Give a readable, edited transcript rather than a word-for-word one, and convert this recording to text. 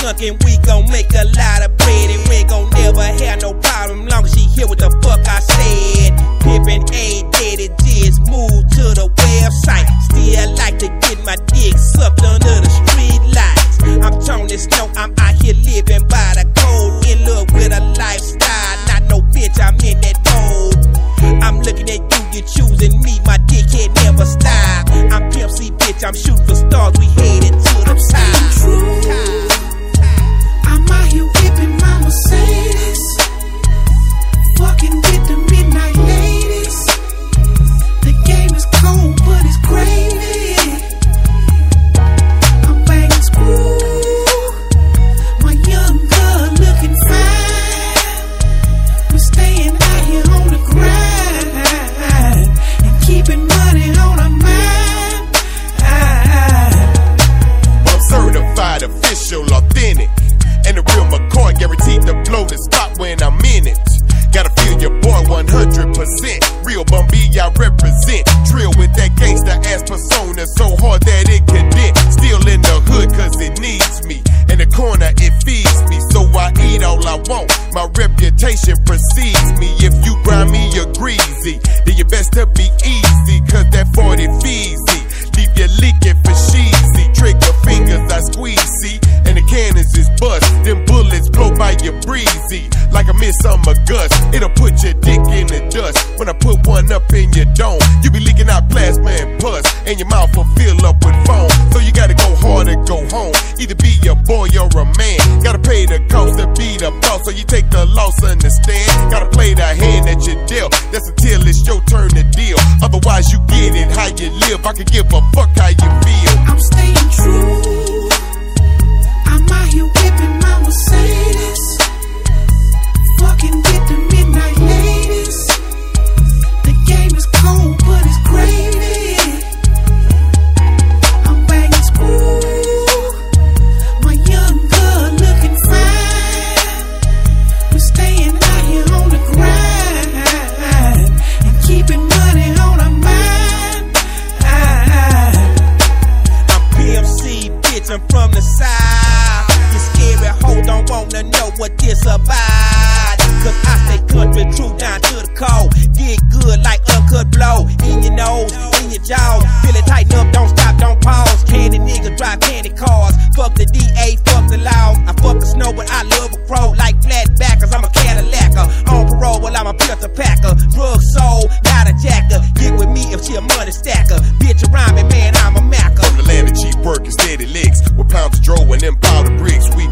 skunk and we gon' make a lot of bread. And we ain't gon' never have no problem long as she hear what the fuck I said. Pippin' ain't dead, it just moved to the website. Still like to get my dick sucked under the street lights. I'm Tony Snow, I'm out here living by the code. In love with a lifestyle, not no bitch, I'm in that mode. I'm looking at you, you're choosing me, my dickhead never stop. I'm Pimp C, bitch, I'm shooting for stars, we headed to the top. I'm out here whipping my Mercedes, fucking with the midnight ladies. The game is cold, but it's gravy. I'm banging screw, my young girl looking fine. We're staying out here on the grind and keeping money on our mind. I'm certified, official, authentic, and the real McCoy, guaranteed to blow the spot when I'm in it. Gotta feel your boy 100%. Real Bumby, I represent. Trill with that gangsta ass persona, so hard that it can dent. Still in the hood cause it needs me. In the corner it feeds me, so I eat all I want. My reputation precedes me. If you grimy or greasy, then you best to be easy, cause that 40 feezy. Leave you leaking for sheezy. Trigger fingers I squeeze, see, and the cannons is bust. Them bullets blow by you breezy, like a midsummer gust. It'll put your dick in the dust when I put one up in your dome. You be leaking out plasma and pus, and your mouth will fill up with foam. So you gotta go hard or go home. Either be a boy or a man. Gotta pay the cost to be the boss, so you take the loss, understand? Gotta play the hand that you dealt. That's until it's your turn to deal. Otherwise you get it how you live. I could give a fuck how you feel. I'm staying true. I'm out here whipping my Mercedes, fucking with the midnight ladies. The game is cold, but it's gravy. I'm banging screw, my young girl looking fine. We're staying out here on the grind and keeping money on our mind. I'm PMC, bitch, I'm from the side. You scary hoe don't wanna know what this about. Cause I stay country true down to the core. Get good like uncut blow. In your nose, in your jaw. Feel it tighten up, don't stop, don't pause. Candy niggas drive candy cars. Fuck the DA, fuck the law. I fuck the snow, but I love a crow. Like flat backers, I'm a Cadillac-er. On parole, well I'm a filter packer. Drug soul, not a jacker. Get with me if she a money stacker. Bitch around me, man, I'm a macker. From the land of cheap work and steady licks, with pounds of dro and them powder bricks. We